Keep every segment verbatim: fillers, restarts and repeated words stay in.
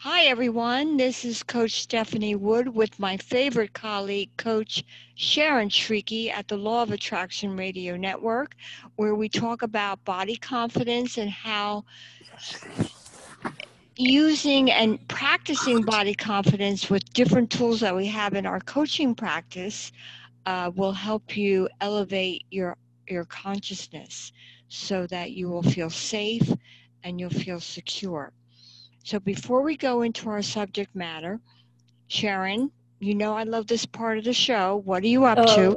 Hi, everyone. This is Coach Stephanie Wood with my favorite colleague, Coach Sharon Shrieky at the Law of Attraction Radio Network, where we talk about body confidence and how using and practicing body confidence with different tools that we have in our coaching practice uh, will help you elevate your your consciousness so that you will feel safe and you'll feel secure. So before we go into our subject matter, Sharon, you know I love this part of the show. What are you up to? Oh,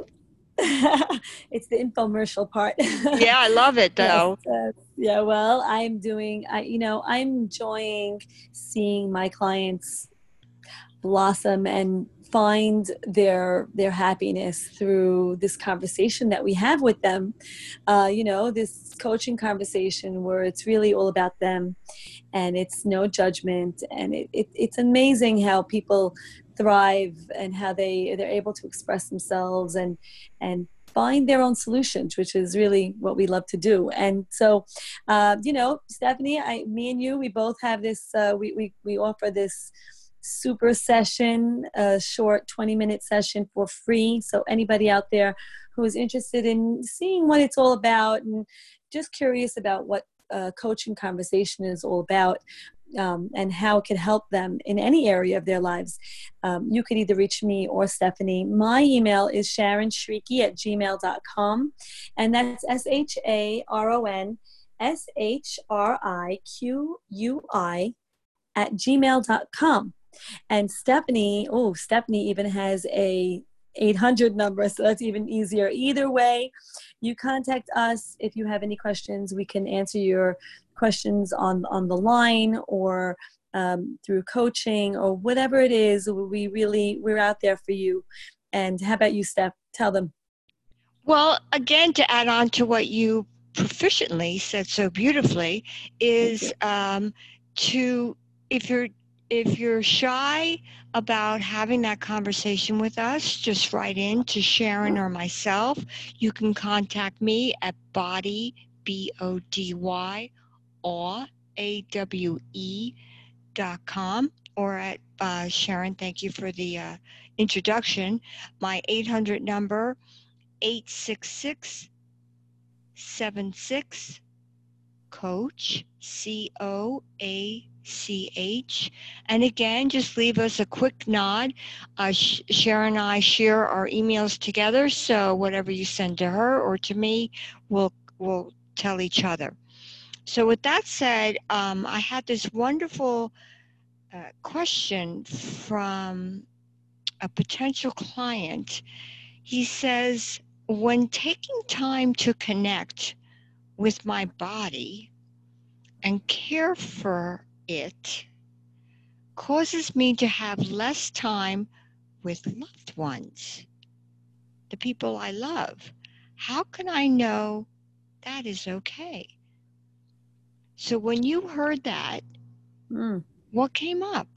it's the infomercial part. Yeah, I love it Yes, though. uh, yeah. Well, I'm doing. I, you know, I'm enjoying seeing my clients blossom and find their their happiness through this conversation that we have with them. Uh, you know, this coaching conversation where it's really all about them, and it's no judgment, and it, it, it's amazing how people thrive and how they they're able to express themselves and and find their own solutions, which is really what we love to do. And so uh, you know, Stephanie, I me and you, we both have this uh, we, we we offer this super session, a short twenty minute session for free, so anybody out there who is interested in seeing what it's all about and just curious about what uh, coaching conversation is all about, um, and how it can help them in any area of their lives, um, you could either reach me or Stephanie. My email is sharon shrieky at gmail dot com, and that's S H A R O N S H R I Q U I at gmail dot com. And Stephanie, oh, Stephanie even has a eight hundred number, so that's even easier. Either way, you contact us if you have any questions. We can answer your questions on on the line or um, through coaching or whatever it is. We really we're out there for you. And how about you, Steph? Tell them. Well, again, to add on to what you proficiently said so beautifully, Thank is you. um, to if you're if you're shy about having that conversation with us, just write in to Sharon or myself. You can contact me at body b o d y awe a w e dot com or at uh, Sharon. Thank you for the uh, introduction. My eight hundred number eight six six seven six coach C O A C H. And again, just leave us a quick nod. Uh, Sh- Sharon and I share our emails together, so whatever you send to her or to me, we'll we'll tell each other. So with that said, um, I had this wonderful uh, question from a potential client. He says, when taking time to connect with my body and care for it causes me to have less time with loved ones, the people I love. How can I know that is okay? So when you heard that, Mm. what came up?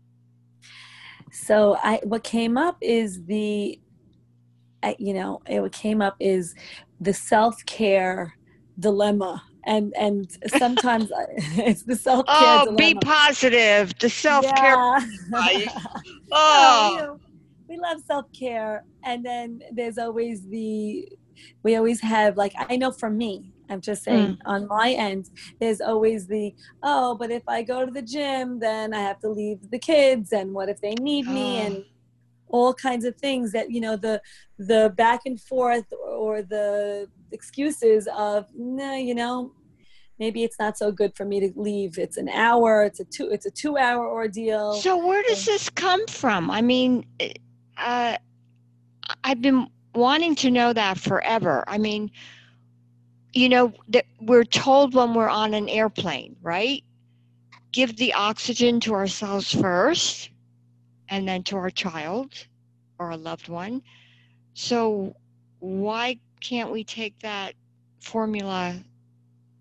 So I what came up is the I, you know, it what came up is the self-care dilemma. And and sometimes I, it's the self-care Oh, be dilemma. positive. The self care Yeah. life. Oh, you Oh, know, we love self-care. And then there's always the, we always have, like, I know for me, I'm just saying mm, on my end, there's always the, oh, but if I go to the gym, then I have to leave the kids. And what if they need me? oh. And all kinds of things that, you know, the the back and forth or the excuses of, no, you know, maybe it's not so good for me to leave. It's an hour, it's a two it's a two hour ordeal. So where does And this come from? I mean, uh, I've been wanting to know that forever. I mean, you know, that we're told when we're on an airplane, right? Give the oxygen to ourselves first and then to our child or a loved one. So why can't we take that formula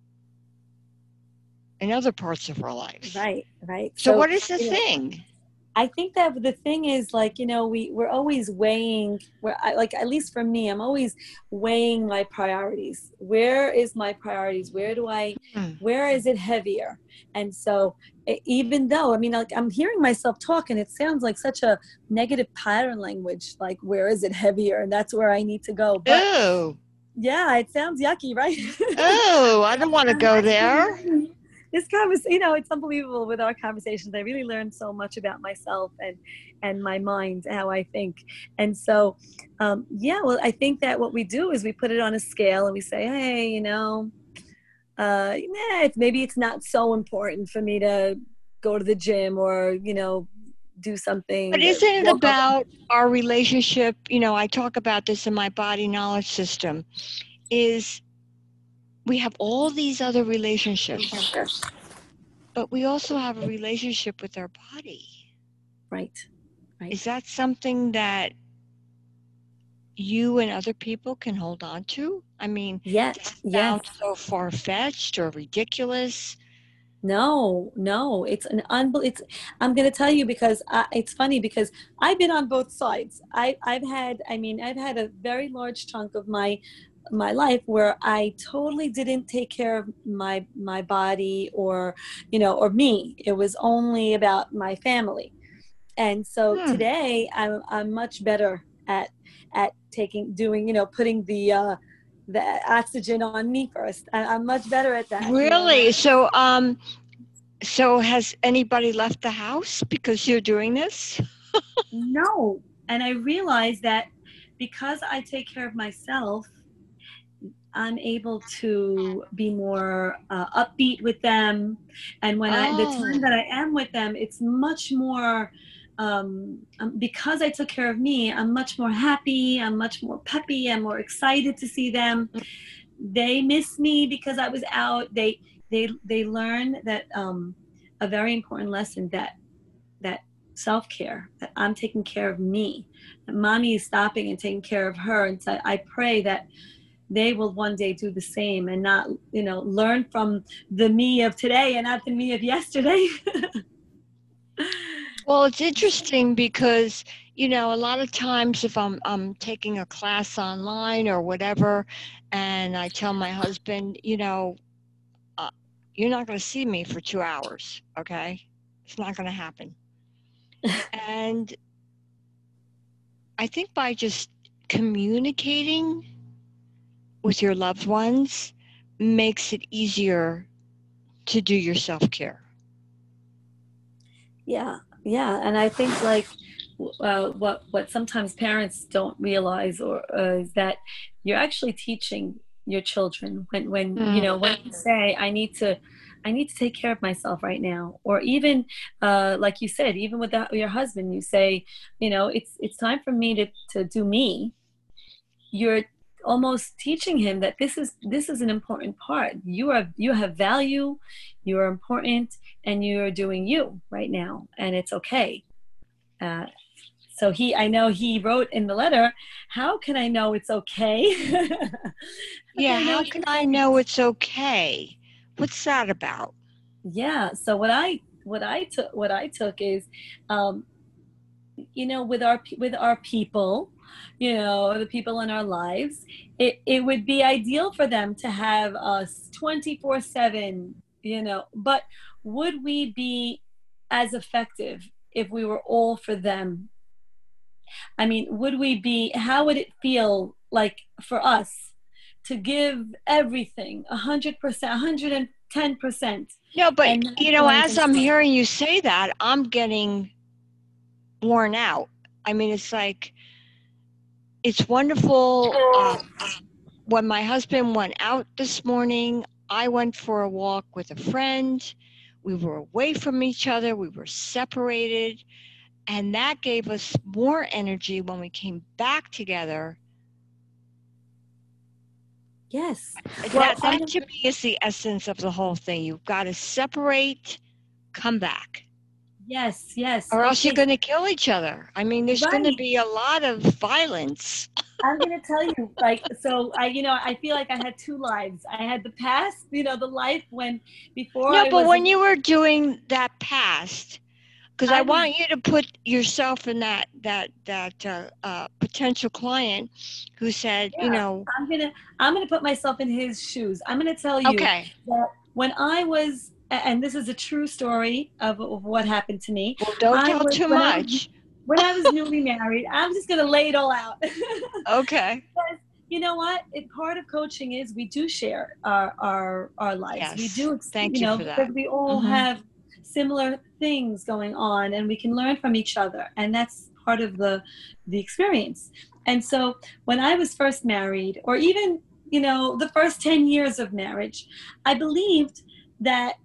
in other parts of our lives? right, right. So So, what is the you know, thing? I think that the thing is, like, you know, we we're always weighing, where I, like, at least for me, I'm always weighing my priorities. Where is my priorities? Where do I, Hmm. where is it heavier? And so e- even though, I mean, like, I'm hearing myself talk and it sounds like such a negative pattern language, like, where is it heavier? And that's where I need to go. But Oh, yeah, it sounds yucky, right? oh, I don't want to Um, go there. this conversation, you know, it's unbelievable with our conversations. I really learned so much about myself and and my mind, how I think. And so, um, yeah, well, I think that what we do is we put it on a scale and we say, hey, you know, uh, nah, it's, maybe it's not so important for me to go to the gym or, you know, do But something, isn't it walk up. about our relationship? You know, I talk about this in my body knowledge system, is we have all these other relationships, but we also have a relationship with our body. Right, right. Is that something that you and other people can hold on to? I mean, Yeah, does it yes. sound so far-fetched or ridiculous? No, no, it's an unbel. It's. I'm going to tell you because I, it's funny because I've been on both sides. I, I've had. I mean, I've had a very large chunk of my my life where I totally didn't take care of my my body or, you know, or me. It was only about my family. And so Hmm. today I'm I'm much better at at taking doing, you know, putting the uh, the oxygen on me first. I, I'm much better at that. You know, Really? So, um, so has anybody left the house because you're doing this? no. And I realized that because I take care of myself, I'm able to be more uh, upbeat with them. And when I, the time Oh, that I am with them, it's much more, um, um, because I took care of me, I'm much more happy. I'm much more peppy. I'm more excited to see them. They miss me because I was out. They, they, they learn that, um, a very important lesson that that self-care, that I'm taking care of me, that mommy is stopping and taking care of her. And so I pray that they will one day do the same and not, you know, learn from the me of today and not the me of yesterday. well, it's interesting because, you know, a lot of times if I'm I'm taking a class online or whatever, and I tell my husband, you know, uh, you're not going to see me for two hours, okay? It's not going to happen. And I think by just communicating with your loved ones makes it easier to do your self-care. Yeah, yeah, and I think, like, uh, what what sometimes parents don't realize, or uh, is that you're actually teaching your children when when you Mm. know, when you say, I need to I need to take care of myself right now. Or even, uh, like you said, even with that, your husband, you say, you know, it's it's time for me to to do me. You're almost teaching him that this is this is an important part. You are, you have value, you are important, and you are doing you right now, and it's okay. uh, so he, I know he wrote in the letter, how can I know it's okay? How can Yeah, I know how it's can I okay? know it's okay? What's that about? Yeah, so what i what i took what I took is, um, you know, with our with our people, you know, the people in our lives, it, it would be ideal for them to have us twenty-four seven, you know, but would we be as effective if we were all for them? I mean, would we be, how would it feel like for us to give everything one hundred percent, one hundred ten percent, No, but and not you know, do as anything I'm else? hearing you say that, I'm getting worn out. I mean, it's like it's wonderful. Uh, when my husband went out this morning, I went for a walk with a friend. We were away from each other. We were separated. And that gave us more energy when we came back together. Yes. Well, That I'm that to me is the essence of the whole thing. You've got to separate, come back, yes, yes. or else you're Okay, going to kill each other. I mean, there's going to right. be a lot of violence. I'm gonna tell you, like, so I, you know, I feel like I had two lives. I had the past, you know, the life when before No, I but was, when you were doing that past, because I I was want you to put yourself in that that that uh, uh, potential client who said, you yeah. know, I'm gonna I'm gonna put myself in his shoes. I'm gonna tell you okay, that when I was, and this is a true story of, of what happened to me. well, don't I tell was too when I was much. when I was newly married. I'm just gonna lay it all out. Okay. Because you know what? It, part of coaching is we do share our our our lives. We Yes. do, Thank you you know, for because that. we all Hmm. have similar things going on, and we can learn from each other, and that's part of the the experience. And so, when I was first married, or even you know the first ten years of marriage, I believed that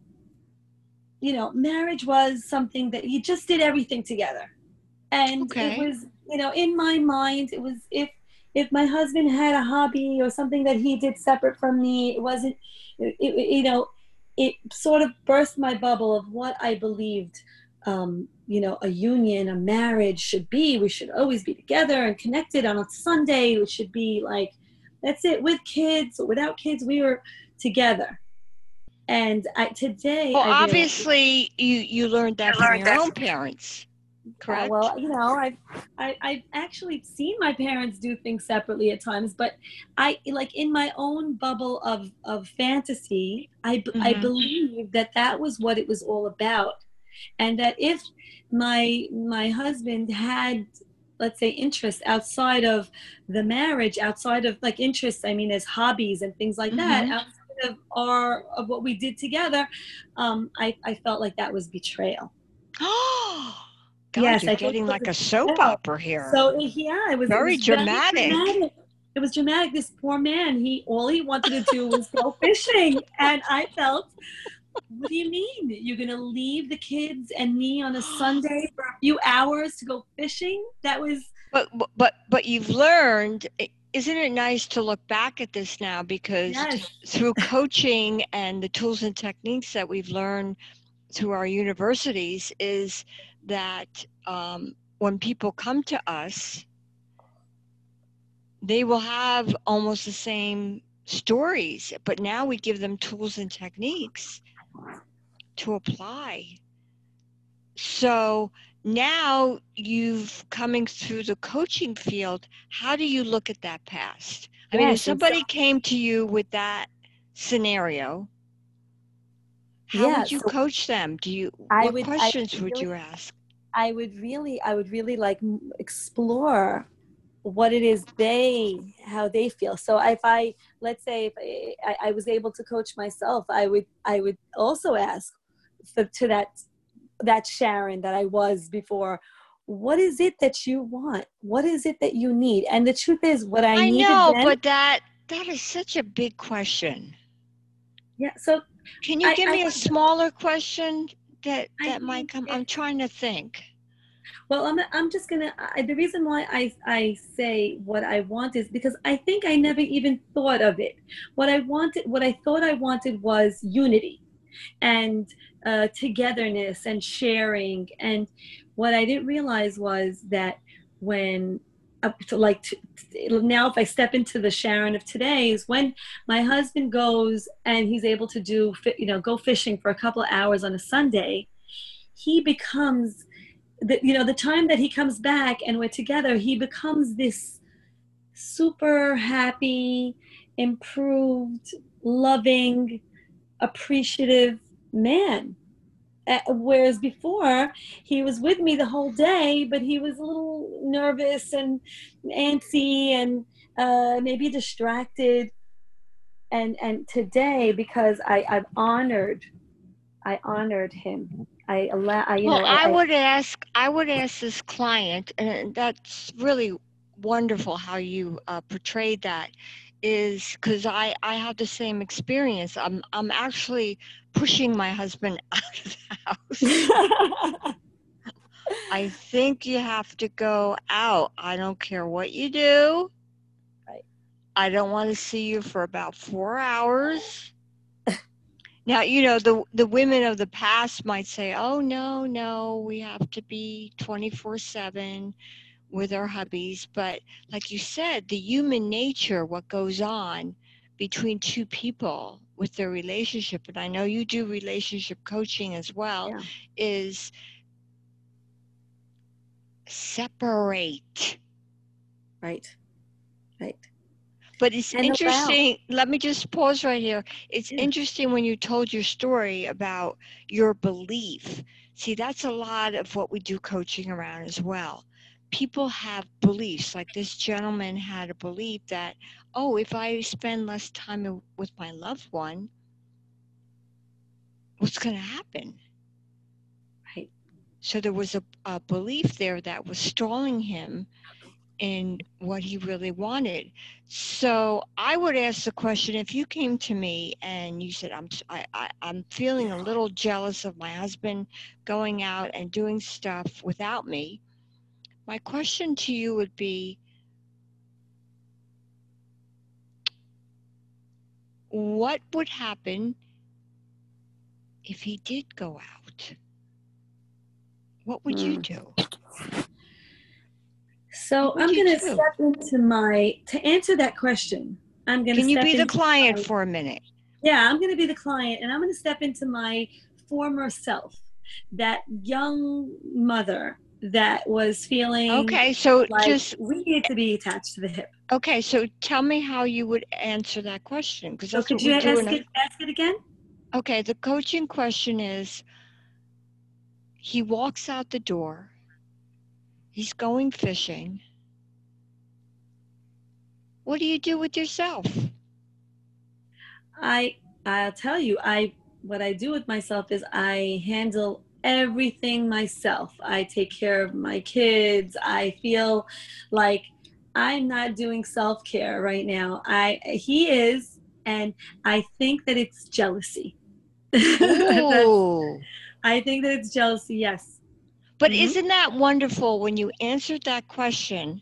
you know marriage was something that you just did everything together, and it Okay. was you know in my mind it was if if my husband had a hobby or something that he did separate from me, it wasn't it, it, you know it sort of burst my bubble of what I believed um, you know a union, a marriage should be. We should always be together and connected on a Sunday. It should be like that's it, with kids or without kids we were together. And I, today Well, I realize, obviously, you you learned that I from learned your that own from parents, yeah, correct? well, you know, I've I, I've actually seen my parents do things separately at times, but I like in my own bubble of of fantasy, I b- I Hmm. believe that that was what it was all about, and that if my my husband had, let's say, interests outside of the marriage, outside of like interests, I mean, as hobbies and things like that, Hmm. outside of our of what we did together, um, I I felt like that was betrayal. Oh, God, Yes, you're I thought it getting was like a a soap spell. opera here. So yeah, it was it Very was very dramatic. dramatic. It was dramatic. This poor man, he all he wanted to do was go fishing, and I felt, what do you mean? You're gonna leave the kids and me on a Sunday for a few hours to go fishing? That was But but but you've learned. i- Isn't it nice to look back at this now because yes, through coaching and the tools and techniques that we've learned through our universities is that um, when people come to us, they will have almost the same stories, but now we give them tools and techniques to apply. So now you've coming through the coaching field, how do you look at that past? I mean, if yes, and so somebody came to you with that scenario, how yeah, would you so coach them? Do you, I what would I questions would would really you ask? I would really I would really like m- explore what it is they how they feel. So if I, let's say if I, I was able to coach myself, I would I would also ask for, to that that Sharon that I was before, what is it that you want, what is it that you need? And the truth is what I I needed know, then. but that that is such a big question. Yeah, so Can you I give I me a was smaller question that I that might think come? I'm it's trying to think. well, I'm, I'm just gonna. I, the reason why I I say what I want is because I think I never even thought of it. What I wanted, what I thought I wanted was unity and uh, togetherness and sharing. And what I didn't realize was that when, up to like to, now, if I step into the Sharon of today, is when my husband goes and he's able to do, you know, go fishing for a couple of hours on a Sunday. He becomes the, you know, the time that he comes back and we're together, he becomes this super happy, improved, loving, appreciative man. Uh, whereas before, he was with me the whole day, but he was a little nervous and antsy and uh, maybe distracted. And and today, because I I've honored I honored him. I allow I, you Well, know I, I I would ask, I would ask this client, and that's really wonderful how you uh, portrayed that, is because I I have the same experience. I'm I'm actually pushing my husband out of the house. I think you have to go out. I don't care what you do. right. I don't want to see you for about four hours. Now, you know, the the women of the past might say, "Oh no, no, we have to be twenty-four seven with our hubbies." But like you said, the human nature, what goes on between two people with their relationship, and I know you do relationship coaching as well, Yeah. is separate. Right. Right. But it's And allow. interesting. Let me just pause right here. It's Yeah. interesting when you told your story about your belief. See, that's a lot of what we do coaching around as well. People have beliefs. Like this gentleman had a belief that, oh, if I spend less time with my loved one, what's going to happen? Right. So there was a, a belief there that was stalling him in what he really wanted. So I would ask the question, if you came to me and you said, I'm, I, I, I'm feeling a little jealous of my husband going out and doing stuff without me, my question to you would be, what would happen if he did go out? What would you Mm. do? So What would I'm you going to do? step into my, to answer that question, I'm going to Can you step be the into client my, for a minute? yeah, I'm going to be the client, and I'm going to step into my former self, that young mother that was feeling Okay, so like just, we need to be attached to the hip. okay, so tell me how you would answer that question, because So that's could what you we do ask in a, it, ask it again? okay, the coaching question is, he walks out the door, he's going fishing. What do you do with yourself? I I'll tell you, I what I do with myself is I handle everything myself. I take care of my kids. I feel like I'm not doing self-care right now. I he is, and I think that it's jealousy. That's Ooh. I think that it's jealousy, yes. But Mm-hmm. isn't that wonderful when you answered that question?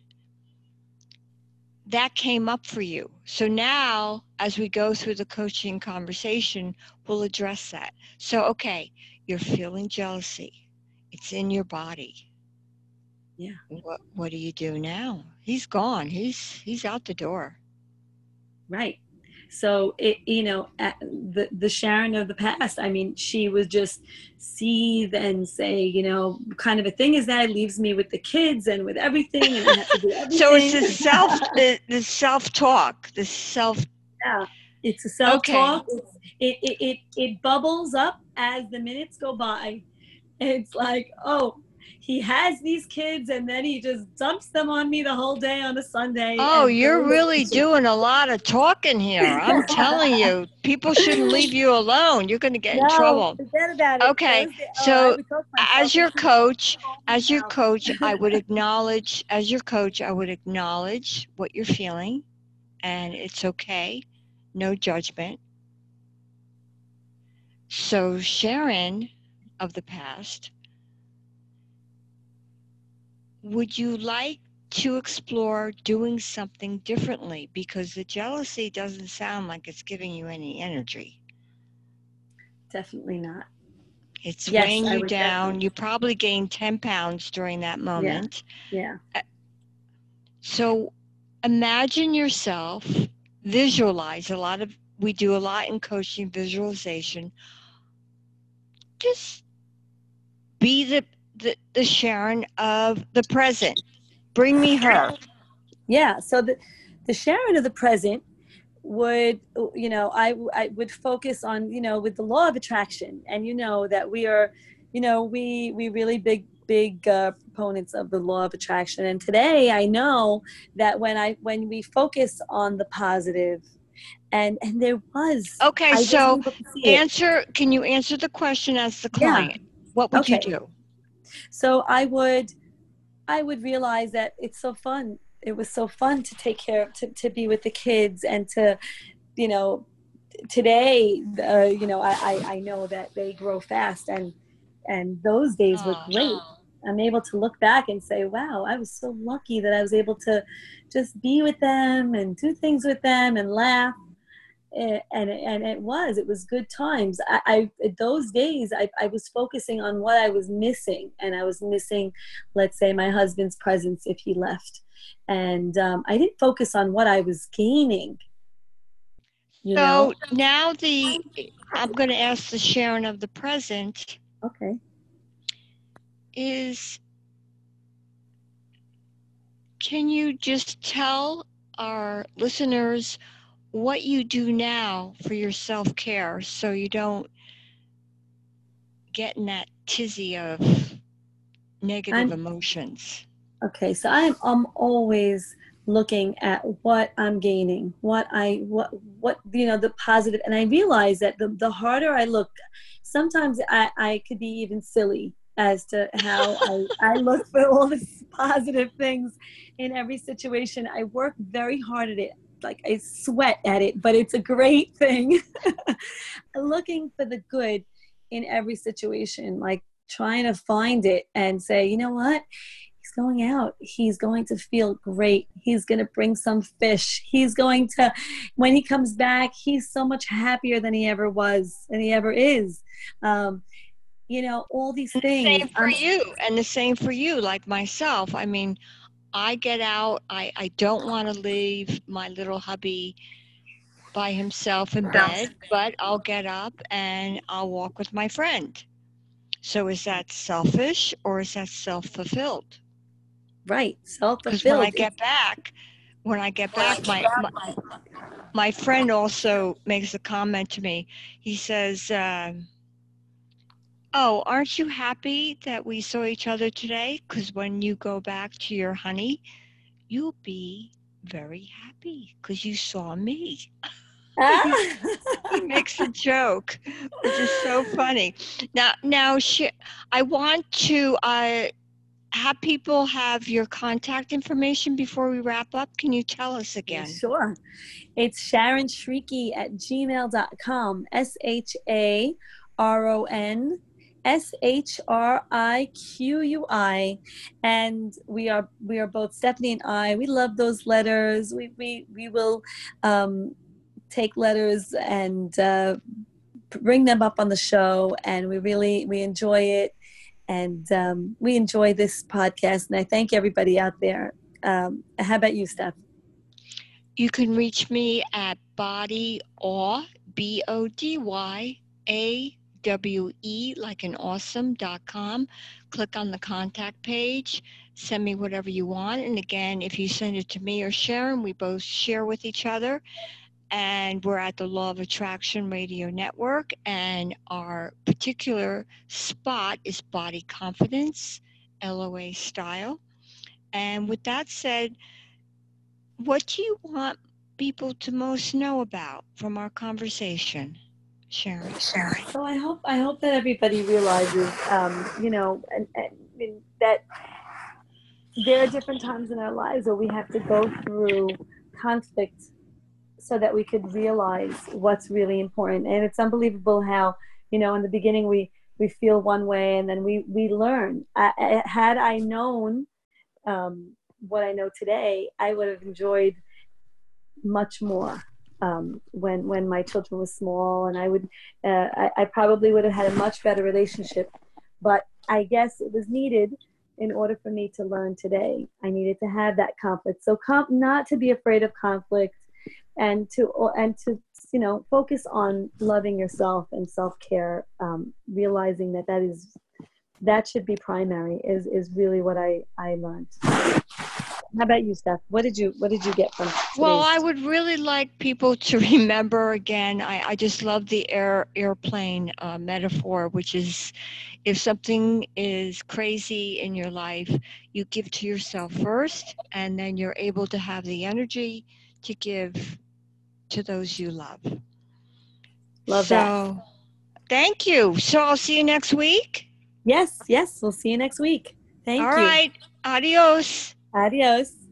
That came up for you. So now, as we go through the coaching conversation, we'll address that. So, okay, you're feeling jealousy. It's in your body. Yeah. What what do you do now? He's gone. He's he's out the door. Right. So it, you know, the the Sharon of the past. I mean, she would just seethe and say, you know, kind of a thing is that it leaves me with the kids and with everything, and I have to do So it's everything. the self the, the self talk, the self. Yeah, it's a self Okay. talk. It, it it it bubbles up as the minutes go by. It's like, oh, he has these kids, and then he just dumps them on me the whole day on a Sunday, Oh, and you're those are really the doing a lot of talking here. I'm telling you, people shouldn't leave you alone. You're going to get in No, trouble. forget about it. Okay, Those days, oh, I so would coach myself as and your keep it coach, home as your now. coach, I would acknowledge, as your coach, I would acknowledge what you're feeling, and it's okay. No judgment. So, Sharon of the past, would you like to explore doing something differently? Because the jealousy doesn't sound like it's giving you any energy. Definitely not. It's Yes, weighing I you would down. definitely. You probably gained ten pounds during that Yeah, moment. yeah. So imagine yourself, visualize a lot of, we do a lot in coaching, visualization. Just be the, the, the Sharon of the present. Bring me her. Yeah. So the the Sharon of the present would, you know, I I would focus on, you know, with the law of attraction, and you know that we are, you know, we we really big big uh, proponents of the law of attraction. And today I know that when I when we focus on the positive, and and there was, Okay, I wasn't so able to see it. answer, can you answer the question as the Yeah. client? What would you Okay. do? So I would I would realize that it's so fun. It was so fun to take care of, to, to be with the kids, and to, you know, today, uh, you know, I, I, I know that they grow fast, and, and those days were Oh, great. I'm able to look back and say, wow, I was so lucky that I was able to just be with them and do things with them and laugh. And, and, and it was, it was good times. I, I those days I, I was focusing on what I was missing, and I was missing, let's say, my husband's presence if he left. And um, I didn't focus on what I was gaining, you know? so now the, I'm going to ask the Sharon of the present Okay. is, can you just tell our listeners what you do now for your self-care so you don't get in that tizzy of negative I'm emotions? okay. So I'm I'm always looking at what I'm gaining, what I what what you know the positive, and I realize that the the harder I look, sometimes I I could be even silly as to how I I look for all the positive things in every situation. I work very hard at it. Like I sweat at it, but it's a great thing. Looking for the good in every situation, like trying to find it and say, you know what? He's going out. He's going to feel great. He's going to bring some fish. He's going to, when he comes back, he's so much happier than he ever was and he ever is. Um, you know, all these And the things. same for Um, you, and the same for you, like myself. I mean, I get out, I, I don't want to leave my little hubby by himself in bed, but I'll get up and I'll walk with my friend. So is that selfish or is that self-fulfilled? right. Because when I Self-fulfilled. get back, when I get back, my, my my friend also makes a comment to me. He says, um, "Oh, aren't you happy that we saw each other today? Because when you go back to your honey, you'll be very happy because you saw me." He's, he Ah. makes a joke, which is so funny. Now, now, sh- I want to uh, have people have your contact information before we wrap up. Can you tell us Yeah, again? sure. It's Sharon Shriqui at gmail dot com. S H A R O N S H R I Q U I. And we are we are both Stephanie and I. We love those letters. We we we will um, take letters and uh, bring them up on the show, and we really we enjoy it, and um, we enjoy this podcast. And I thank everybody out there. Um, how about you, Steph? You can reach me at Body Awe, B O D Y A W E, like an awesome dot com. Click on the contact page, send me whatever you want. And again, if you send it to me or Sharon, we both share with each other. And we're at the Law of Attraction Radio Network. And our particular spot is Body Confidence, L O A style. And with that said, what do you want people to most know about from our conversation, Sharon? So I hope I hope that everybody realizes, um, you know, and, and, and that there are different times in our lives where we have to go through conflict so that we could realize what's really important. And it's unbelievable how, you know, in the beginning we we feel one way and then we we learn. I, I, had I known um, what I know today, I would have enjoyed much more um, when when my children were small, and I would uh, I, I probably would have had a much better relationship. But I guess it was needed in order for me to learn today. I needed to have that conflict. So com- not to be afraid of conflict, and to and to you know focus on loving yourself and self-care, um, realizing that that is that should be primary is is really what I I learned. How about you, Steph? What did you What did you get from Well, today's? I would really like people to remember again. I, I just love the air airplane uh, metaphor, which is if something is crazy in your life, you give to yourself first, and then you're able to have the energy to give to those you love. Love that. So, thank you. So, I'll see you next week. Yes, yes. We'll see you next week. All Thank you. right. Adios. Adios.